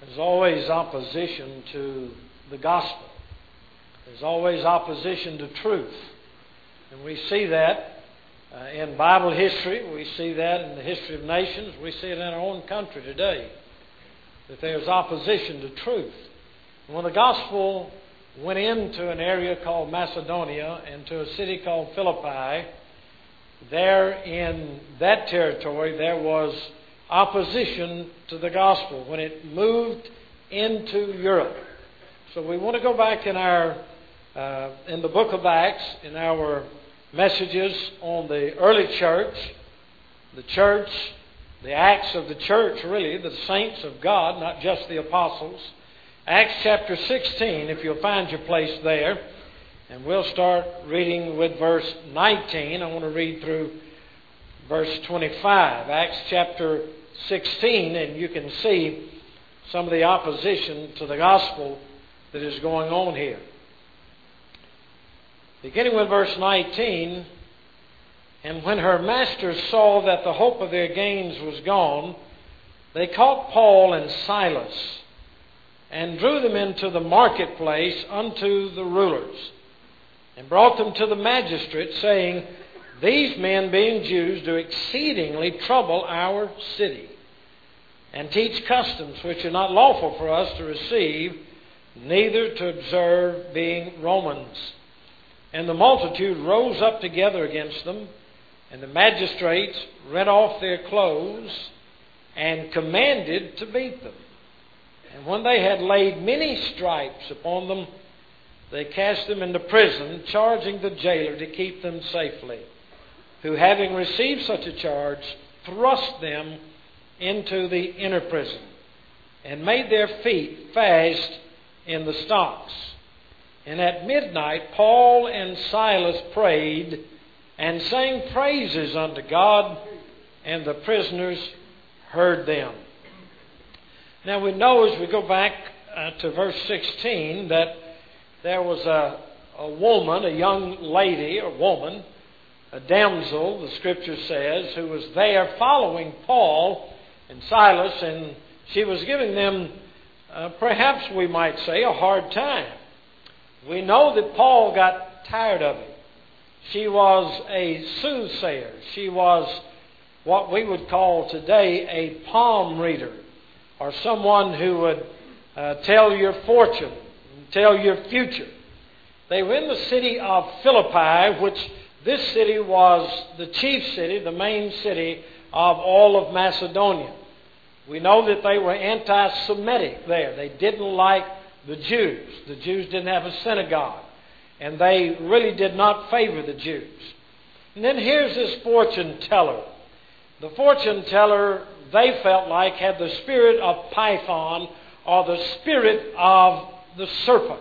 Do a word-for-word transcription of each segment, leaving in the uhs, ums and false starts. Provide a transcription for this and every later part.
There's always opposition to the gospel. There's always opposition to truth. And we see that uh, in Bible history. We see that in the history of nations. We see it in our own country today, that there's opposition to truth. And when the gospel went into an area called Macedonia and to a city called Philippi, there in that territory there was opposition to the gospel when it moved into Europe. So we want to go back in our uh, in the book of Acts, in our messages on the early church, the church, the acts of the church, really, the saints of God, not just the apostles. Acts chapter sixteen, if you'll find your place there. And we'll start reading with verse nineteen. I want to read through verse twenty-five. Acts chapter sixteen, and you can see some of the opposition to the gospel that is going on here. Beginning with verse nineteen, and when her masters saw that the hope of their gains was gone, they caught Paul and Silas and drew them into the marketplace unto the rulers, and brought them to the magistrate, saying, These men, being Jews, do exceedingly trouble our city, and teach customs which are not lawful for us to receive, neither to observe, being Romans. And the multitude rose up together against them, and the magistrates rent off their clothes, and commanded to beat them. And when they had laid many stripes upon them, they cast them into prison, charging the jailer to keep them safely, who, having received such a charge, thrust them into the inner prison, and made their feet fast in the stocks. And at midnight Paul and Silas prayed, and sang praises unto God, and the prisoners heard them. Now we know, as we go back uh, to verse sixteen, that there was a, a woman, a young lady, or woman, a damsel, the Scripture says, who was there following Paul and Silas, and she was giving them, uh, perhaps we might say, a hard time. We know that Paul got tired of it. She was a soothsayer. She was what we would call today a palm reader, or someone who would uh, tell your fortune, tell your future. They were in the city of Philippi, which this city was the chief city, the main city of all of Macedonia. We know that they were anti-Semitic there. They didn't like the Jews. The Jews didn't have a synagogue, and they really did not favor the Jews. And then here's this fortune teller. The fortune teller, they felt like, had the spirit of Python, or the spirit of the serpent.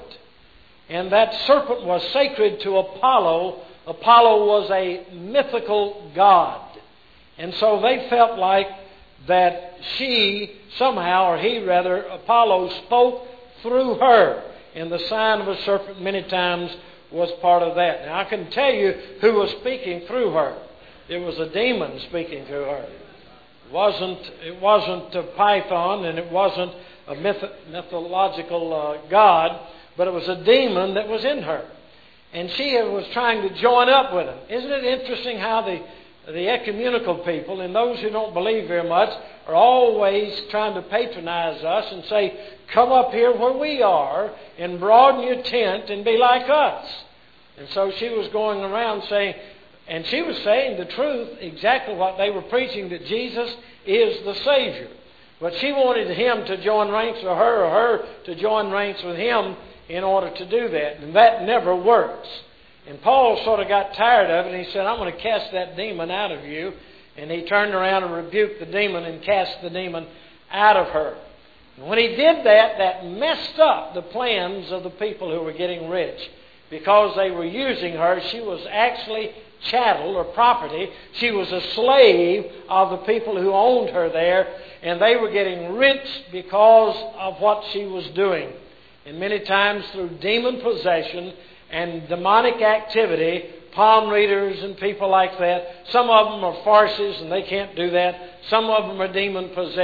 And that serpent was sacred to Apollo. Apollo was a mythical god. And so they felt like that she somehow, or he rather, Apollo spoke through her. And the sign of a serpent many times was part of that. Now I can tell you who was speaking through her. It was a demon speaking through her. It wasn't, it wasn't a python, and it wasn't a myth, mythological uh, god, but it was a demon that was in her. And she was trying to join up with him. Isn't it interesting how the, the ecumenical people and those who don't believe very much are always trying to patronize us and say, come up here where we are and broaden your tent and be like us. And so she was going around saying, and she was saying the truth, exactly what they were preaching, that Jesus is the Savior. But she wanted him to join ranks with her, or her to join ranks with him in order to do that. And that never works. And Paul sort of got tired of it, and he said, I'm going to cast that demon out of you. And he turned around and rebuked the demon and cast the demon out of her. And when he did that, that messed up the plans of the people who were getting rich. Because they were using her, she was actually chattel or property. She was a slave of the people who owned her there, and they were getting rich because of what she was doing. And many times through demon possession and demonic activity, palm readers and people like that, some of them are farces and they can't do that. Some of them are demon possessed,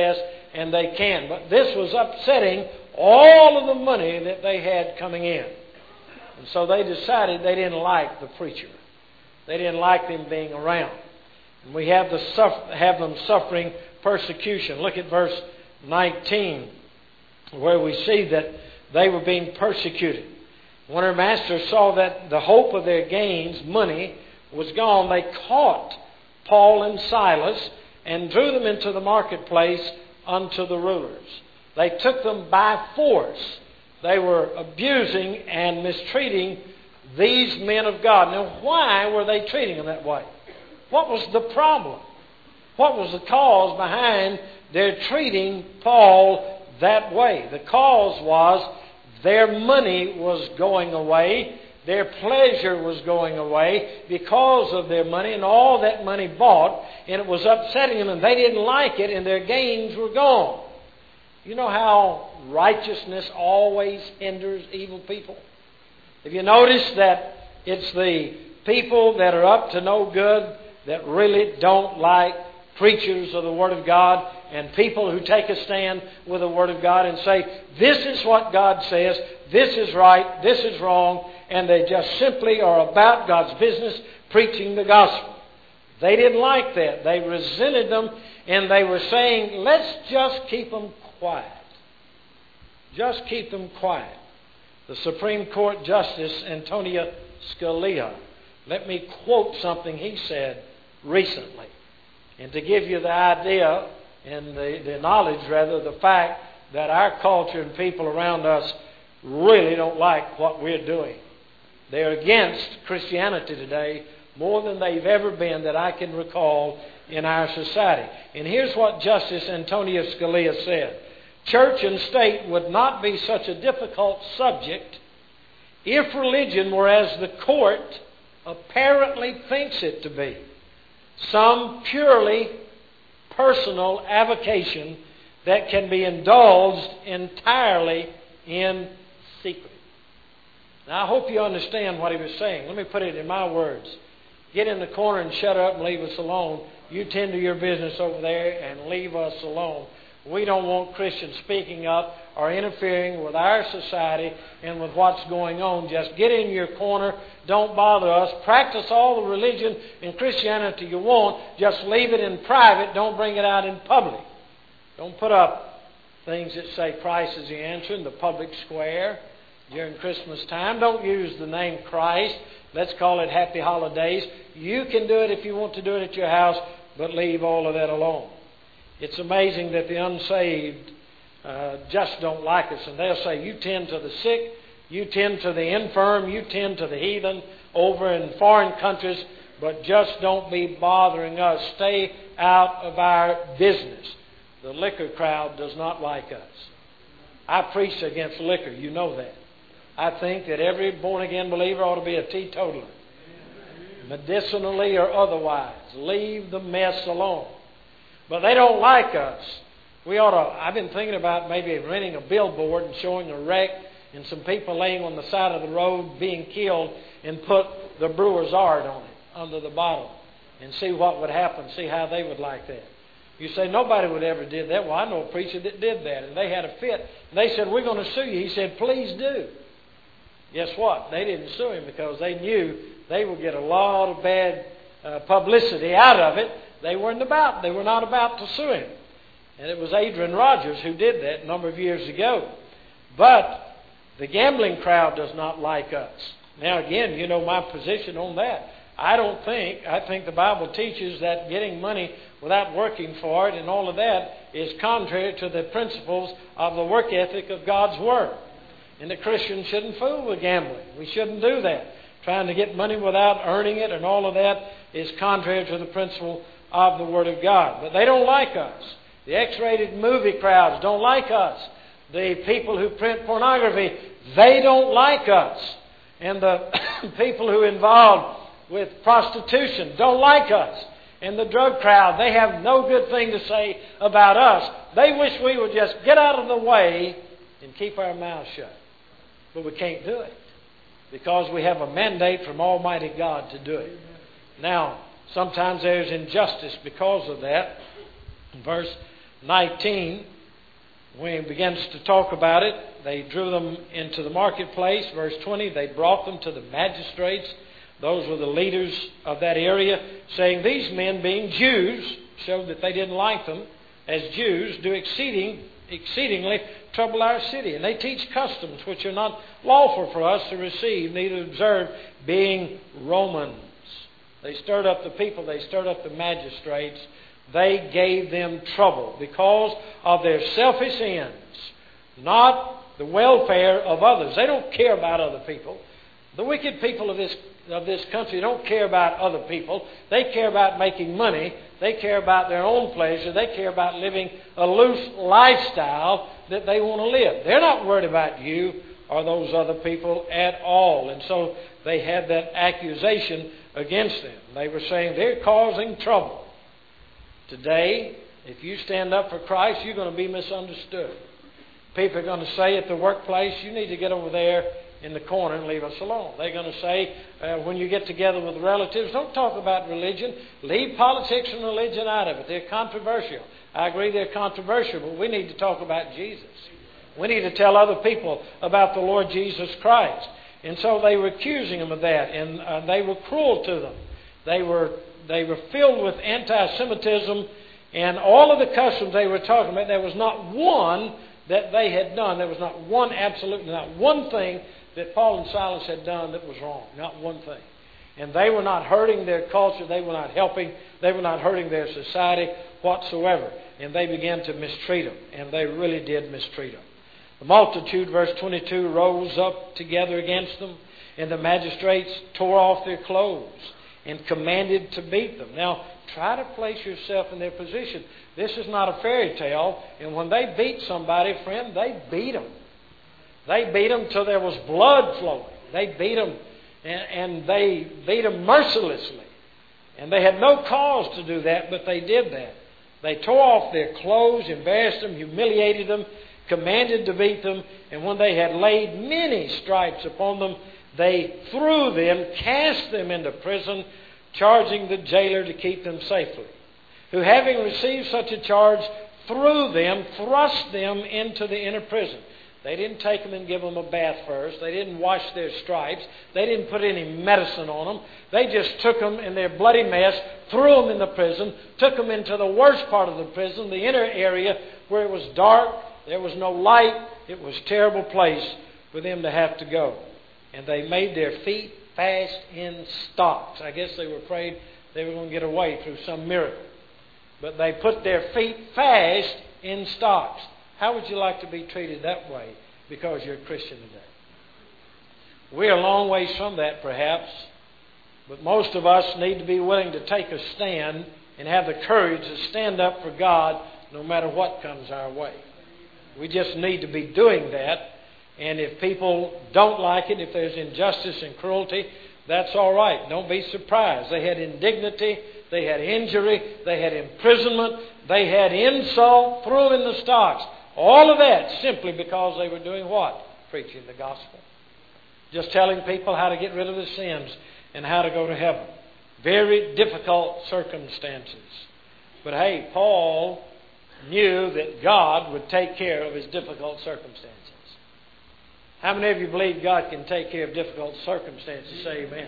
and they can. But this was upsetting all of the money that they had coming in. And so they decided they didn't like the preacher. They didn't like them being around. And we have, the suffer, have them suffering persecution. Look at verse nineteen, where we see that they were being persecuted. When her masters saw that the hope of their gains, money, was gone, they caught Paul and Silas and drew them into the marketplace unto the rulers. They took them by force. They were abusing and mistreating these men of God. Now, why were they treating them that way? What was the problem? What was the cause behind their treating Paul that way? The cause was their money was going away. Their pleasure was going away because of their money and all that money bought, and it was upsetting them, and they didn't like it, and their gains were gone. You know how righteousness always hinders evil people? Have you noticed that it's the people that are up to no good that really don't like preachers of the Word of God and people who take a stand with the Word of God and say, this is what God says, this is right, this is wrong, and they just simply are about God's business, preaching the gospel. They didn't like that. They resented them, and they were saying, let's just keep them quiet. Just keep them quiet. The Supreme Court Justice Antonio Scalia, let me quote something he said recently. And to give you the idea and the, the knowledge, rather, the fact that our culture and people around us really don't like what we're doing. They're against Christianity today more than they've ever been that I can recall in our society. And here's what Justice Antonio Scalia said. Church and state would not be such a difficult subject if religion were as the court apparently thinks it to be. Some purely personal avocation that can be indulged entirely in secret. Now, I hope you understand what he was saying. Let me put it in my words. Get in the corner and shut up and leave us alone. You tend to your business over there and leave us alone. We don't want Christians speaking up or interfering with our society and with what's going on. Just get in your corner. Don't bother us. Practice all the religion and Christianity you want. Just leave it in private. Don't bring it out in public. Don't put up things that say Christ is the answer in the public square during Christmas time. Don't use the name Christ. Let's call it Happy Holidays. You can do it if you want to do it at your house, but leave all of that alone. It's amazing that the unsaved uh, just don't like us. And they'll say, you tend to the sick, you tend to the infirm, you tend to the heathen over in foreign countries, but just don't be bothering us. Stay out of our business. The liquor crowd does not like us. I preach against liquor. You know that. I think that every born-again believer ought to be a teetotaler, medicinally or otherwise. Leave the mess alone. But they don't like us. We ought to, I've been thinking about maybe renting a billboard and showing a wreck and some people laying on the side of the road being killed and put the brewer's art on it, under the bottle, and see what would happen, see how they would like that. You say, nobody would ever did that. Well, I know a preacher that did that, and they had a fit. They said, we're going to sue you. He said, please do. Guess what? They didn't sue him because they knew they would get a lot of bad uh, publicity out of it. They weren't about, they were not about to sue him. And it was Adrian Rogers who did that a number of years ago. But the gambling crowd does not like us. Now again, you know my position on that. I don't think, I think the Bible teaches that getting money without working for it and all of that is contrary to the principles of the work ethic of God's Word. And the Christian shouldn't fool with gambling. We shouldn't do that. Trying to get money without earning it and all of that is contrary to the principle of the Word of God. But they don't like us. The X-rated movie crowds don't like us. The people who print pornography, they don't like us. And the people who are involved with prostitution don't like us. And the drug crowd, they have no good thing to say about us. They wish we would just get out of the way and keep our mouths shut. But we can't do it because we have a mandate from Almighty God to do it. Now, sometimes there's injustice because of that. In verse nineteen, when he begins to talk about it, they drew them into the marketplace. Verse twenty, they brought them to the magistrates. Those were the leaders of that area, saying, these men, being Jews, showed that they didn't like them as Jews, do exceeding, exceedingly trouble our city. And they teach customs which are not lawful for us to receive, neither observe, being Romans. They stirred up the people. They stirred up the magistrates. They gave them trouble because of their selfish ends, not the welfare of others. They don't care about other people. The wicked people of this of this country don't care about other people. They care about making money. They care about their own pleasure. They care about living a loose lifestyle that they want to live. They're not worried about you or those other people at all. And so they had that accusation against them. They were saying they're causing trouble. Today, if you stand up for Christ, you're going to be misunderstood. People are going to say at the workplace, you need to get over there in the corner and leave us alone. They're going to say, uh, when you get together with relatives, don't talk about religion. Leave politics and religion out of it. They're controversial. I agree they're controversial, but we need to talk about Jesus. We need to tell other people about the Lord Jesus Christ. And so they were accusing them of that, and uh, they were cruel to them. They were they were filled with anti-Semitism, and all of the customs they were talking about, there was not one that they had done. There was not one, absolutely not one thing that Paul and Silas had done that was wrong. Not one thing. And they were not hurting their culture. They were not helping. They were not hurting their society whatsoever. And they began to mistreat them. And they really did mistreat them. The multitude, verse twenty-two, rose up together against them. And the magistrates tore off their clothes and commanded to beat them. Now, try to place yourself in their position. This is not a fairy tale. And when they beat somebody, friend, they beat them. They beat them till there was blood flowing. They beat them, and, and they beat them mercilessly. And they had no cause to do that, but they did that. They tore off their clothes, embarrassed them, humiliated them, commanded to beat them. And when they had laid many stripes upon them, they threw them, cast them into prison, charging the jailer to keep them safely. Who, having received such a charge, threw them, thrust them into the inner prison. They didn't take them and give them a bath first. They didn't wash their stripes. They didn't put any medicine on them. They just took them in their bloody mess, threw them in the prison, took them into the worst part of the prison, the inner area where it was dark, there was no light. It was a terrible place for them to have to go. And they made their feet fast in stocks. I guess they were afraid they were going to get away through some miracle. But they put their feet fast in stocks. How would you like to be treated that way because you're a Christian today? We're a long ways from that, perhaps. But most of us need to be willing to take a stand and have the courage to stand up for God no matter what comes our way. We just need to be doing that. And if people don't like it, if there's injustice and cruelty, that's all right. Don't be surprised. They had indignity. They had injury. They had imprisonment. They had insult. Threw them in the stocks. All of that simply because they were doing what? Preaching the gospel. Just telling people how to get rid of their sins and how to go to heaven. Very difficult circumstances. But hey, Paul knew that God would take care of his difficult circumstances. How many of you believe God can take care of difficult circumstances? Say amen.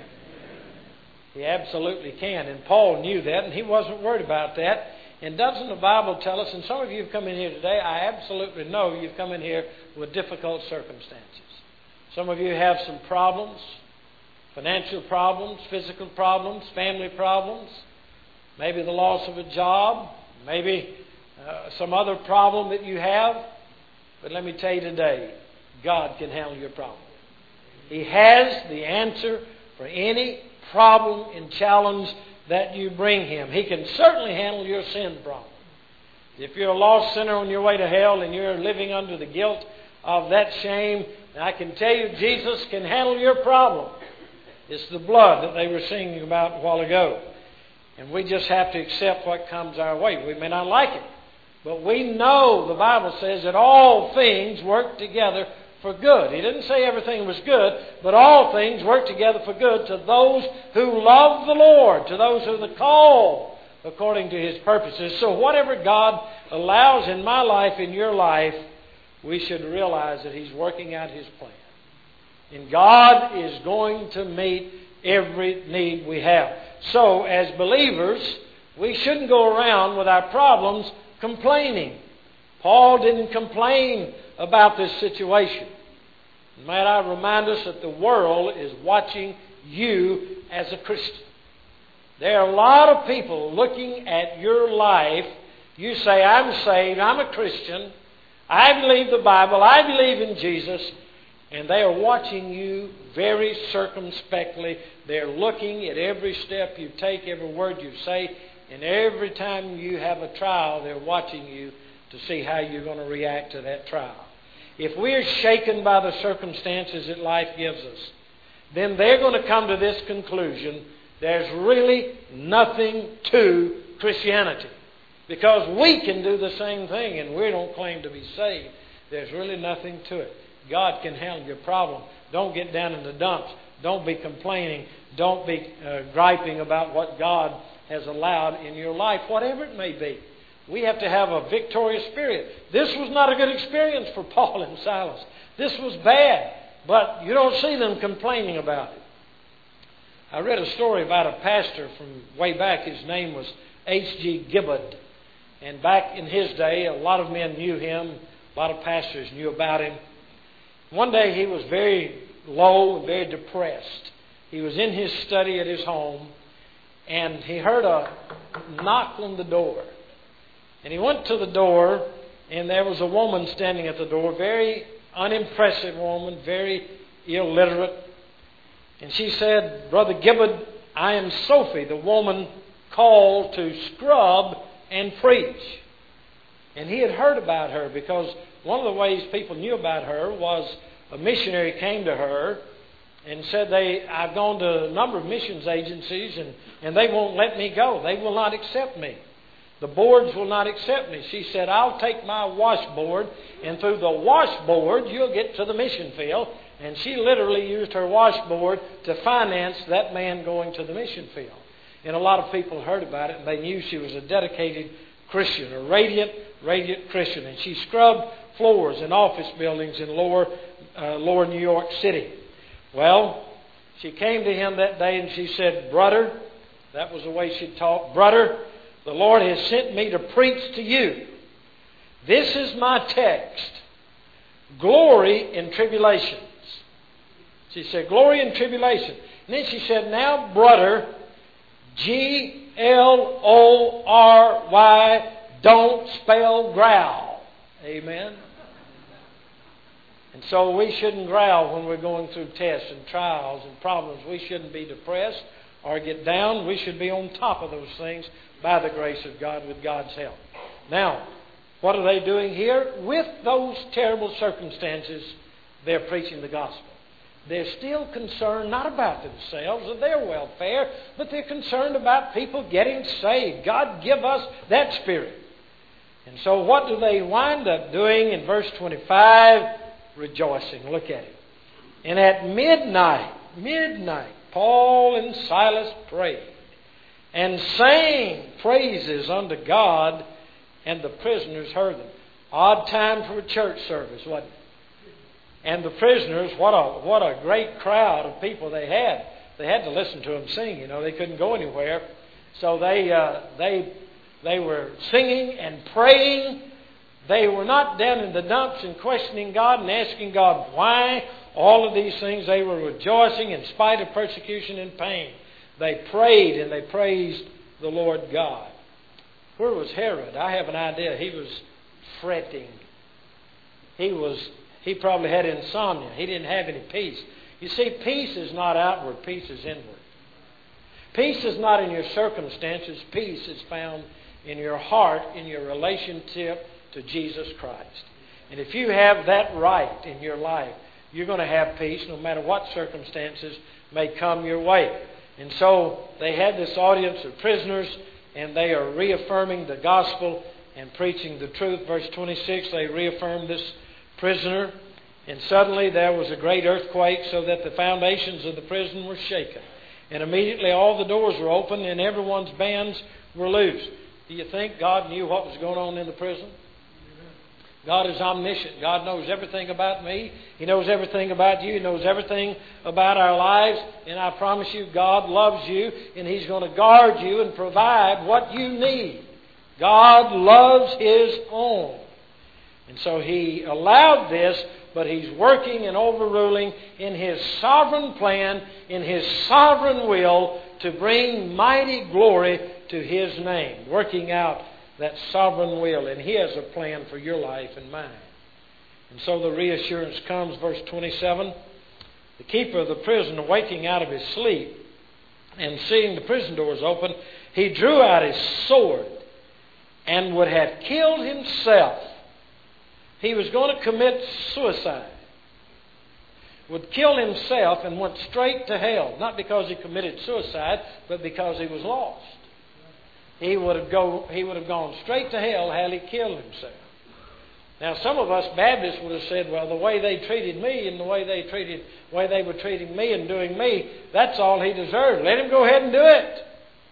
He absolutely can. And Paul knew that, and he wasn't worried about that. And doesn't the Bible tell us, and some of you have come in here today, I absolutely know you've come in here with difficult circumstances. Some of you have some problems, financial problems, physical problems, family problems, maybe the loss of a job, maybe uh, some other problem that you have. But let me tell you today, God can handle your problem. He has the answer for any problem and challenge that you bring Him. He can certainly handle your sin problem. If you're a lost sinner on your way to hell and you're living under the guilt of that shame, I can tell you Jesus can handle your problem. It's the blood that they were singing about a while ago. And we just have to accept what comes our way. We may not like it, but we know the Bible says that all things work together for good. He didn't say everything was good, but all things work together for good to those who love the Lord, to those who are the called according to His purposes. So whatever God allows in my life, in your life, we should realize that He's working out His plan. And God is going to meet every need we have. So, as believers, we shouldn't go around with our problems complaining. Paul didn't complain about this situation. Might I remind us that the world is watching you as a Christian. There are a lot of people looking at your life. You say, I'm saved, I'm a Christian, I believe the Bible, I believe in Jesus, and they are watching you very circumspectly. They're looking at every step you take, every word you say, and every time you have a trial, they're watching you to see how you're going to react to that trial. If we're shaken by the circumstances that life gives us, then they're going to come to this conclusion: there's really nothing to Christianity. Because we can do the same thing and we don't claim to be saved. There's really nothing to it. God can handle your problem. Don't get down in the dumps. Don't be complaining. Don't be uh, griping about what God has allowed in your life, whatever it may be. We have to have a victorious spirit. This was not a good experience for Paul and Silas. This was bad, but you don't see them complaining about it. I read a story about a pastor from way back. His name was H G Gibbard. And back in his day, a lot of men knew him. A lot of pastors knew about him. One day he was very low and very depressed. He was in his study at his home, and he heard a knock on the door. And he went to the door, and there was a woman standing at the door, very unimpressive woman, very illiterate. And she said, Brother Gibbard, I am Sophie, the woman called to scrub and preach. And he had heard about her because one of the ways people knew about her was a missionary came to her and said, they, I've gone to a number of missions agencies and, and they won't let me go. They will not accept me. The boards will not accept me. She said, I'll take my washboard, and through the washboard you'll get to the mission field. And she literally used her washboard to finance that man going to the mission field. And a lot of people heard about it, and they knew she was a dedicated Christian, a radiant, radiant Christian. And she scrubbed floors in office buildings in lower, uh, lower New York City. Well, she came to him that day and she said, Brother, that was the way she talked, Brother, the Lord has sent me to preach to you. This is my text. Glory in tribulations. She said, glory in tribulation. And then she said, now, brother, G L O R Y, don't spell growl. Amen. And so we shouldn't growl when we're going through tests and trials and problems. We shouldn't be depressed or get down. We should be on top of those things by the grace of God, with God's help. Now, what are they doing here? With those terrible circumstances, they're preaching the gospel. They're still concerned not about themselves or their welfare, but they're concerned about people getting saved. God give us that spirit. And so what do they wind up doing in verse twenty-five? Rejoicing. Look at it. And at midnight, midnight, Paul and Silas prayed and sang praises unto God, and the prisoners heard them. Odd time for a church service, wasn't it? And the prisoners, what a what a great crowd of people they had. They had to listen to them sing. You know, they couldn't go anywhere, so they uh, they they were singing and praying. They were not down in the dumps and questioning God and asking God why. All of these things, they were rejoicing in spite of persecution and pain. They prayed and they praised the Lord God. Where was Herod? I have an idea. He was fretting. He was. He probably had insomnia. He didn't have any peace. You see, peace is not outward. Peace is inward. Peace is not in your circumstances. Peace is found in your heart, in your relationship to Jesus Christ. And if you have that right in your life, you're going to have peace no matter what circumstances may come your way. And so they had this audience of prisoners, and they are reaffirming the gospel and preaching the truth. Verse twenty-six, they reaffirmed this prisoner, and suddenly there was a great earthquake, so that the foundations of the prison were shaken. And immediately all the doors were open and everyone's bands were loosed. Do you think God knew what was going on in the prison? God is omniscient. God knows everything about me. He knows everything about you. He knows everything about our lives. And I promise you, God loves you, and He's going to guard you and provide what you need. God loves His own. And so He allowed this, but He's working and overruling in His sovereign plan, in His sovereign will, to bring mighty glory to His name, working out that sovereign will. And He has a plan for your life and mine. And so the reassurance comes, verse twenty-seven. The keeper of the prison, awaking out of his sleep and seeing the prison doors open, he drew out his sword and would have killed himself. He was going to commit suicide. Would kill himself and went straight to hell. Not because he committed suicide, but because he was lost. He would have go. He would have gone straight to hell had he killed himself. Now, some of us Baptists would have said, "Well, the way they treated me and the way they treated, way they were treating me and doing me, that's all he deserved. Let him go ahead and do it."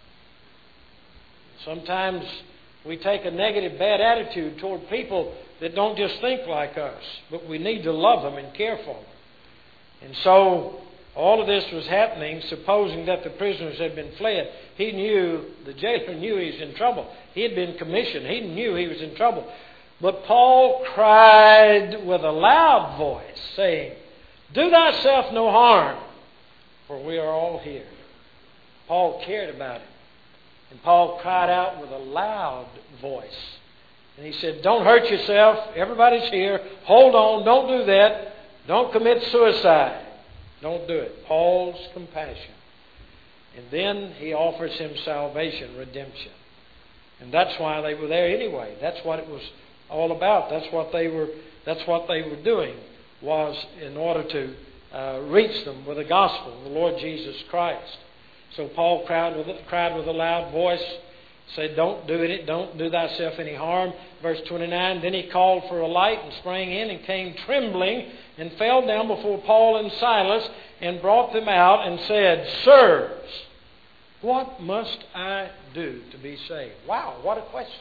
Sometimes we take a negative, bad attitude toward people that don't just think like us, but we need to love them and care for them. And so all of this was happening, supposing that the prisoners had been fled. He knew, the jailer knew he was in trouble. He had been commissioned. He knew he was in trouble. But Paul cried with a loud voice, saying, "Do thyself no harm, for we are all here." Paul cared about it. And Paul cried out with a loud voice. And he said, "Don't hurt yourself. Everybody's here. Hold on. Don't do that. Don't commit suicide. Don't do it." Paul's compassion. And then he offers him salvation, redemption. And that's why they were there anyway. That's what it was all about. That's what they were. That's what they were doing, was in order to uh, reach them with the gospel, the Lord Jesus Christ. So Paul cried with, cried with a loud voice, said, "Don't do it. Don't do thyself any harm." Verse twenty-nine, then he called for a light and sprang in and came trembling and fell down before Paul and Silas and brought them out and said, "Sirs, what must I do to be saved?" Wow, what a question.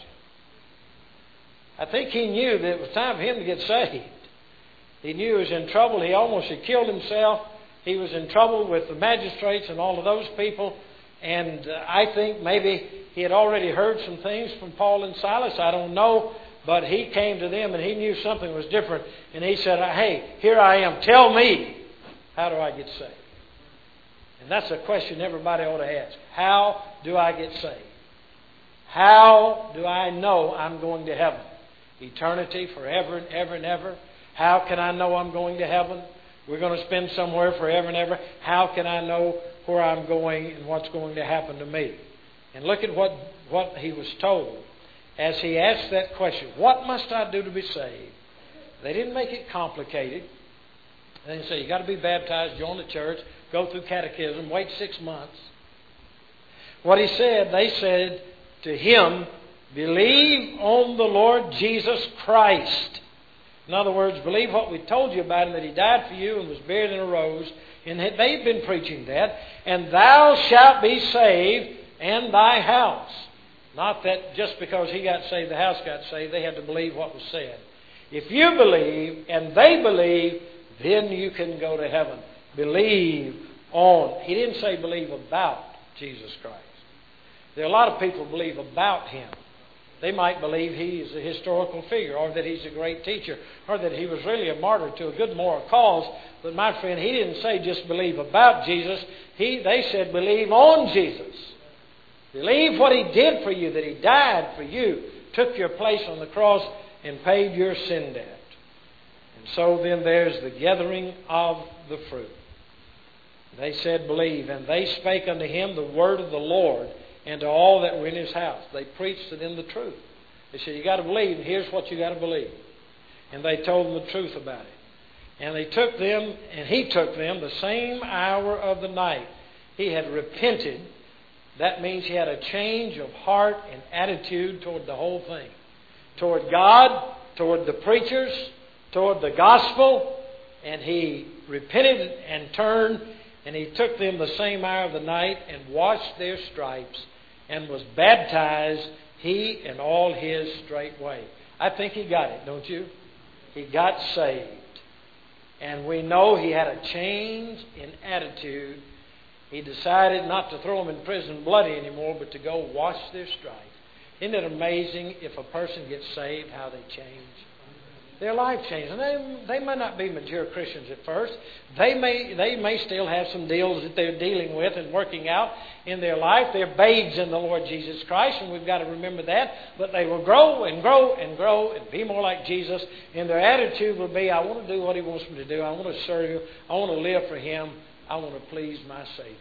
I think he knew that it was time for him to get saved. He knew he was in trouble. He almost had killed himself. He was in trouble with the magistrates and all of those people. And uh, I think maybe he had already heard some things from Paul and Silas. I don't know. But he came to them and he knew something was different. And he said, "Hey, here I am. Tell me, how do I get saved?" And that's a question everybody ought to ask. How do I get saved? How do I know I'm going to heaven? Eternity, forever and ever and ever. How can I know I'm going to heaven? We're going to spend somewhere forever and ever. How can I know where I'm going and what's going to happen to me? And look at what, what he was told as he asked that question. What must I do to be saved? They didn't make it complicated. They didn't say, you got to be baptized, join the church, go through catechism, wait six months. What he said, they said to him, believe on the Lord Jesus Christ. In other words, believe what we told you about him, that he died for you and was buried and arose. And they've been preaching that. And thou shalt be saved and thy house. Not that just because he got saved, the house got saved. They had to believe what was said. If you believe and they believe, then you can go to heaven. Believe on. He didn't say believe about Jesus Christ. There are a lot of people who believe about him. They might believe he is a historical figure, or that he's a great teacher, or that he was really a martyr to a good moral cause. But my friend, he didn't say just believe about Jesus. He, they said believe on Jesus. Believe what he did for you, that he died for you, took your place on the cross, and paid your sin debt. And so then there's the gathering of the fruit. They said believe, and they spake unto him the word of the Lord, and to all that were in his house. They preached to them the truth. They said, you got to believe, and here's what you got to believe. And they told them the truth about it. And they took them, and he took them the same hour of the night. He had repented. That means he had a change of heart and attitude toward the whole thing. Toward God, toward the preachers, toward the gospel. And he repented and turned, and he took them the same hour of the night and washed their stripes and was baptized, he and all his straightway. I think he got it, don't you? he got saved. And we know he had a change in attitude. He decided not to throw them in prison bloody anymore, but to go wash their stripes. Isn't it amazing if a person gets saved, how they change? Their life changes. And they, they may not be mature Christians at first. They may, they may still have some deals that they're dealing with and working out in their life. They're babes in the Lord Jesus Christ, and we've got to remember that. But they will grow and grow and grow and be more like Jesus. And their attitude will be, I want to do what He wants me to do. I want to serve Him. I want to live for Him. I want to please my Savior.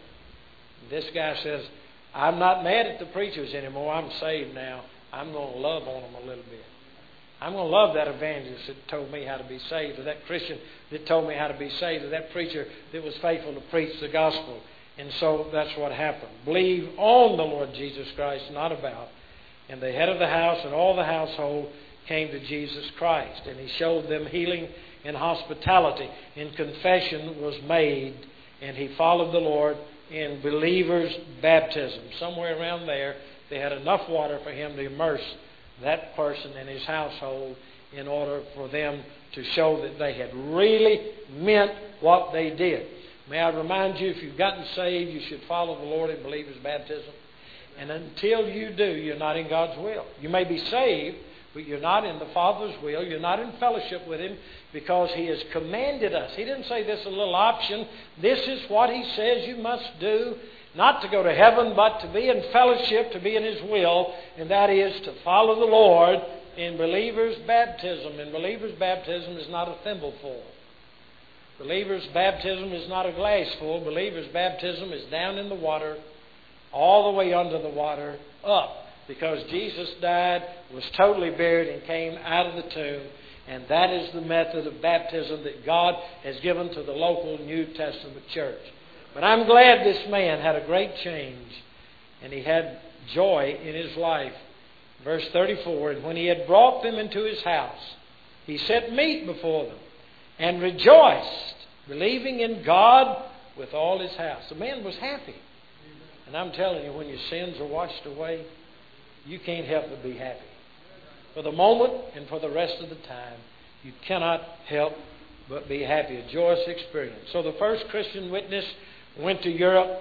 And this guy says, I'm not mad at the preachers anymore. I'm saved now. I'm going to love on them a little bit. I'm going to love that evangelist that told me how to be saved, or that Christian that told me how to be saved, or that preacher that was faithful to preach the gospel. And so that's what happened. Believe on the Lord Jesus Christ, not about. And the head of the house and all the household came to Jesus Christ. And He showed them healing and hospitality. And confession was made. And He followed the Lord in believers' baptism. Somewhere around there, they had enough water for Him to immerse that person and his household in order for them to show that they had really meant what they did. May I remind you, if you've gotten saved, you should follow the Lord in believer's baptism. And until you do, you're not in God's will. You may be saved, but you're not in the Father's will. You're not in fellowship with Him because He has commanded us. He didn't say this is a little option. This is what He says you must do. Not to go to heaven, but to be in fellowship, to be in His will, and that is to follow the Lord in believer's baptism. And believer's baptism is not a thimbleful. Believer's baptism is not a glassful. Believer's baptism is down in the water, all the way under the water, up. Because Jesus died, was totally buried, and came out of the tomb. And that is the method of baptism that God has given to the local New Testament church. But I'm glad this man had a great change, and he had joy in his life. Verse thirty-four, and when he had brought them into his house, he set meat before them, and rejoiced, believing in God with all his house. The man was happy. And I'm telling you, when your sins are washed away, you can't help but be happy. For the moment and for the rest of the time, you cannot help but be happy. A joyous experience. So the first Christian witness went to Europe.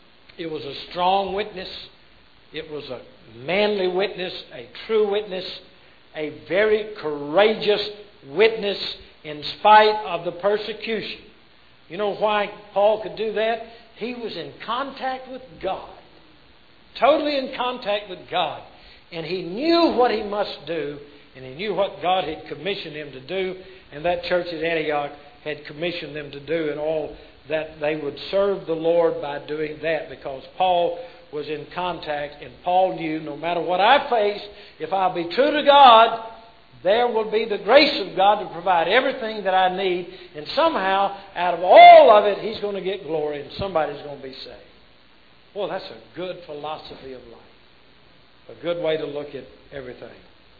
It was a strong witness. It was a manly witness, a true witness, a very courageous witness in spite of the persecution. You know why Paul could do that? He was in contact with God. Totally in contact with God. And he knew what he must do, and he knew what God had commissioned him to do, and that church at Antioch had commissioned them to do, and all that they would serve the Lord by doing that, because Paul was in contact, and Paul knew no matter what I face, if I'll be true to God, there will be the grace of God to provide everything that I need, and somehow, out of all of it, He's going to get glory, and somebody's going to be saved. Well, that's a good philosophy of life. A good way to look at everything.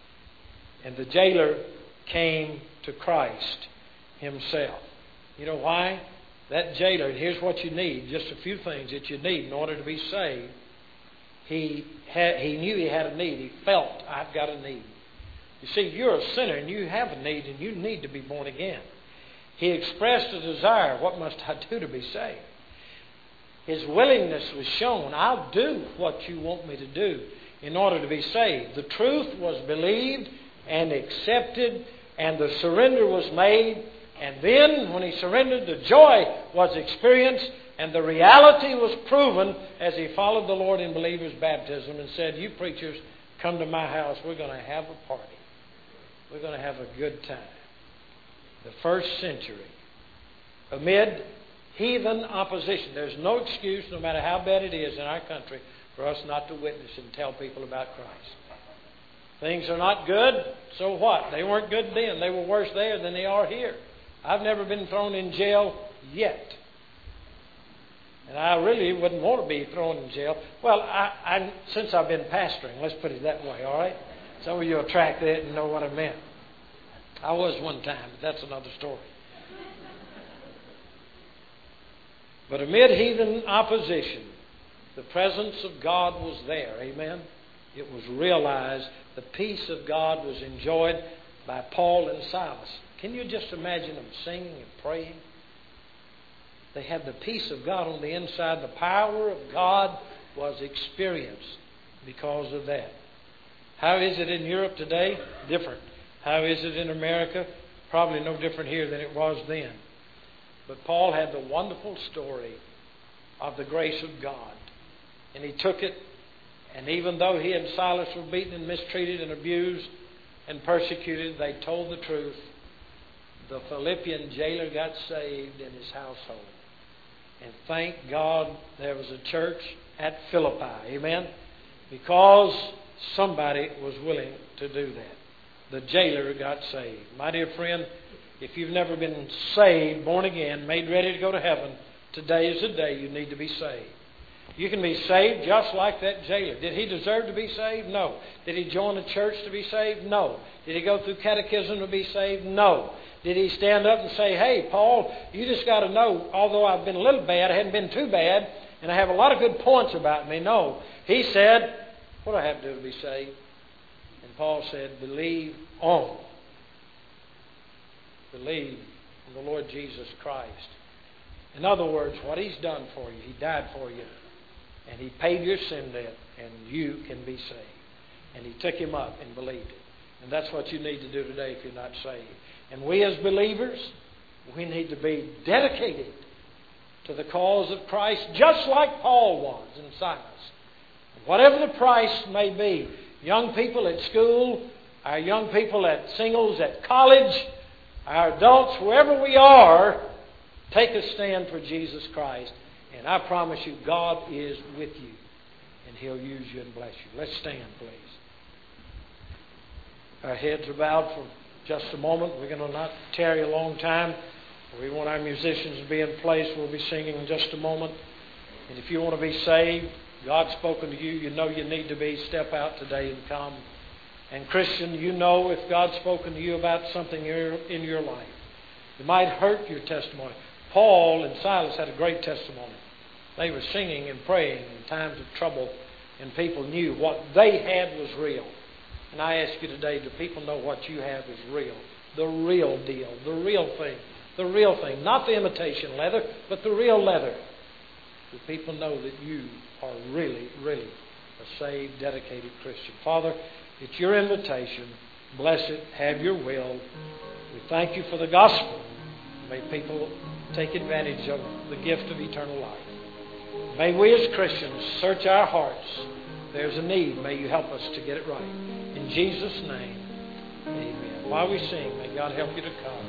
And the jailer came to Christ himself. You know why? That jailer, and here's what you need, just a few things that you need in order to be saved. He had, he knew he had a need. He felt, I've got a need. You see, you're a sinner and you have a need, and you need to be born again. He expressed a desire, what must I do to be saved? His willingness was shown. I'll do what you want me to do in order to be saved. The truth was believed and accepted, and the surrender was made. And then, when he surrendered, the joy was experienced, and the reality was proven as he followed the Lord in believer's baptism and said, you preachers, come to my house. We're going to have a party. We're going to have a good time. The first century, amid heathen opposition. There's no excuse, no matter how bad it is in our country, for us not to witness and tell people about Christ. Things are not good, so what? They weren't good then. They were worse there than they are here. I've never been thrown in jail yet. And I really wouldn't want to be thrown in jail. Well, I, I, since I've been pastoring, let's put it that way, all right? Some of you will track that and know what I meant. I was one time, but that's another story. But amid heathen opposition, the presence of God was there. Amen? It was realized. The peace of God was enjoyed. by Paul and Silas. Can you just imagine them singing and praying? They had the peace of God on the inside. The power of God was experienced because of that. How is it in Europe today? Different. How is it in America? Probably no different here than it was then. But Paul had the wonderful story of the grace of God. And he took it, and even though he and Silas were beaten and mistreated and abused and persecuted, they told the truth. The Philippian jailer got saved in his household. And thank God there was a church at Philippi. Amen? Because somebody was willing to do that. The jailer got saved. My dear friend, if you've never been saved, born again, made ready to go to heaven, today is the day you need to be saved. You can be saved just like that jailer. Did he deserve to be saved? No. Did he join the church to be saved? No. Did he go through catechism to be saved? No. Did he stand up and say, hey, Paul, you just got to know, although I've been a little bad, I hadn't been too bad, and I have a lot of good points about me? No. He said, what do I have to do to be saved? And Paul said, believe on. Believe on the Lord Jesus Christ. In other words, what He's done for you, He died for you. And He paid your sin debt, and you can be saved. And He took Him up and believed it. And that's what you need to do today if you're not saved. And we as believers, we need to be dedicated to the cause of Christ, just like Paul was and Silas. Whatever the price may be, young people at school, our young people at singles at college, our adults, wherever we are, take a stand for Jesus Christ. And I promise you, God is with you. And He'll use you and bless you. Let's stand, please. Our heads are bowed for just a moment. We're going to not tarry a long time. We want our musicians to be in place. We'll be singing in just a moment. And if you want to be saved, God's spoken to you, you know you need to be, step out today and come. And Christian, you know if God's spoken to you about something in your life, it might hurt your testimony. Paul and Silas had a great testimony. They were singing and praying in times of trouble, and people knew what they had was real. And I ask you today, do people know what you have is real? The real deal, the real thing, the real thing. Not the imitation leather, but the real leather. Do people know that you are really, really a saved, dedicated Christian? Father, it's your invitation. Bless it. Have your will. We thank you for the gospel. May people take advantage of the gift of eternal life. May we as Christians search our hearts. If there's a need, may you help us to get it right. In Jesus' name, amen. While we sing, may God help you to come.